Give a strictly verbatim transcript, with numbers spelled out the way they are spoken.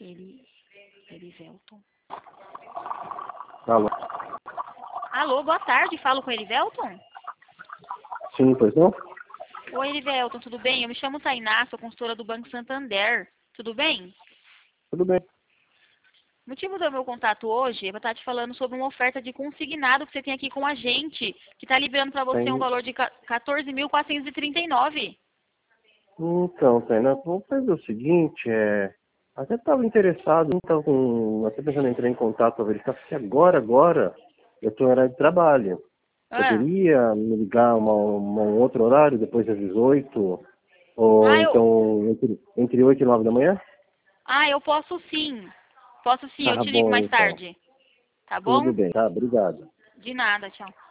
Ele... Erivelton. Alô? Alô, boa tarde. Falo com o Erivelton? Sim, pois não? Oi, Erivelton, tudo bem? Eu me chamo Tainá, sou consultora do Banco Santander. Tudo bem? Tudo bem. O motivo do meu contato hoje é para estar te falando sobre uma oferta de consignado que você tem aqui com a gente, que está liberando para você Tem... um valor de quatorze mil quatrocentos e trinta e nove. Então, Tainá, vamos fazer o seguinte, é... até estava interessado, então, com... até pensando em entrar em contato para verificar, porque agora, agora, eu estou em horário de trabalho. Ah, Poderia me ligar uma, uma, um outro horário, depois das dezoito? Ou ah, eu, então entre, entre oito e nove da manhã? ah, eu posso sim. Posso sim, eu Ah, te ligo bom, mais então. tarde. Tá Tudo bom? bem, tá? Obrigado. De nada, tchau.